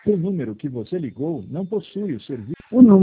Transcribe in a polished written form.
O número que você ligou não possui o serviço. O número